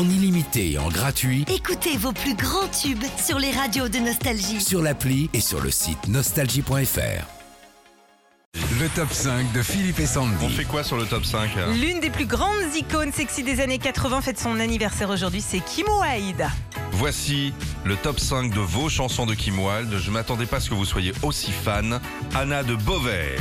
en illimité et en gratuit Écoutez vos plus grands tubes sur les radios de Nostalgie. sur l'appli et sur le site nostalgie.fr. Le top 5 de Philippe et Sandy. On fait quoi sur le top 5 ? L'une des plus grandes icônes sexy des années 80 fête son anniversaire aujourd'hui, c'est Kim Wilde. Voici le top 5 de vos chansons de Kim Wilde. Je m'attendais pas à ce que vous soyez aussi fan. Anna de Beauvais.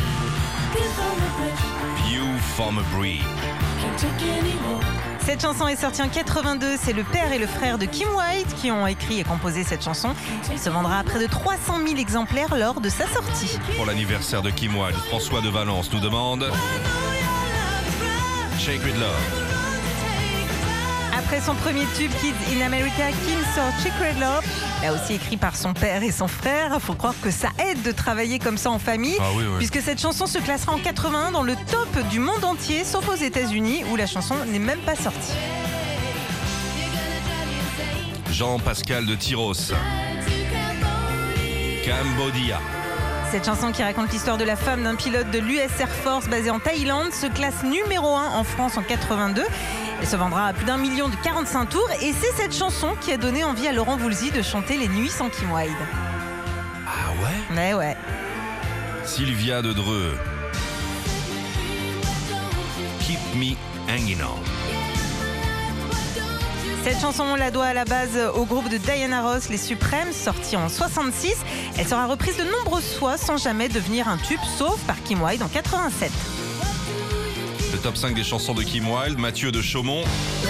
View from a Bridge. Cette chanson est sortie en 82, c'est le père et le frère de Kim Wilde qui ont écrit et composé cette chanson. Elle se vendra à près de 300 000 exemplaires lors de sa sortie. Pour l'anniversaire de Kim Wilde, François de Valence nous demande Sacred Love. Après son premier tube Kids in America, Kim sort Sacred Love. Là aussi écrit par son père et son frère. Il faut croire que ça aide de travailler comme ça en famille. Ah oui, oui. Puisque cette chanson se classera en 81 dans le top du monde entier, sauf aux États-Unis où la chanson n'est même pas sortie. Jean-Pascal de Tyros. Cambodia. Cette chanson qui raconte l'histoire de la femme d'un pilote de l'US Air Force basé en Thaïlande se classe numéro 1 en France en 82. Elle se vendra à plus d'1 million de 45 tours et c'est cette chanson qui a donné envie à Laurent Voulzy de chanter Les Nuits sans Kim Wilde. Ah ouais ? Mais ouais. Sylvia de Dreux. Keep me hanging on. Cette chanson, on la doit à la base au groupe de Diana Ross, Les Suprêmes, sorti en 66. Elle sera reprise de nombreuses fois sans jamais devenir un tube, sauf par Kim Wilde en 87. Le top 5 des chansons de Kim Wilde, Mathieu de Chaumont.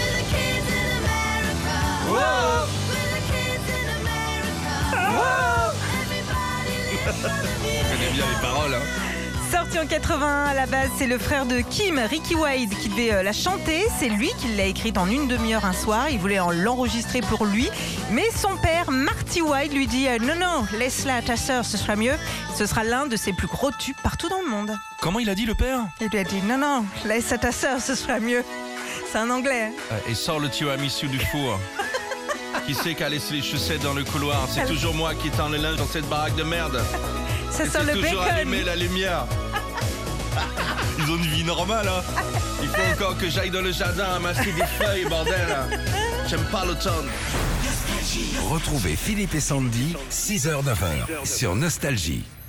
Je connais bien les paroles. Sorti en 81, à la base, c'est le frère de Kim, Ricky Wilde, qui devait la chanter. C'est lui qui l'a écrite en une demi-heure un soir. Il voulait l'enregistrer pour lui. Mais son père, Marty Wilde, lui dit « Non, laisse-la à ta sœur, ce sera mieux. Ce sera l'un de ses plus gros tubes partout dans le monde. » Comment il a dit le père ? Il lui a dit « Non, laisse à ta sœur, ce sera mieux. » C'est un anglais. Et sort le tiramisu du four. Qui c'est qui a laissé les chaussettes dans le couloir ? C'est toujours moi qui tends le linge dans cette baraque de merde. Ça sent le toujours bacon. allumer la lumière. Ils ont une vie normale, hein. Il faut encore que j'aille dans le jardin amasser des feuilles, bordel. J'aime pas l'automne. Retrouvez Philippe et Sandy, 6h-9h sur Nostalgie.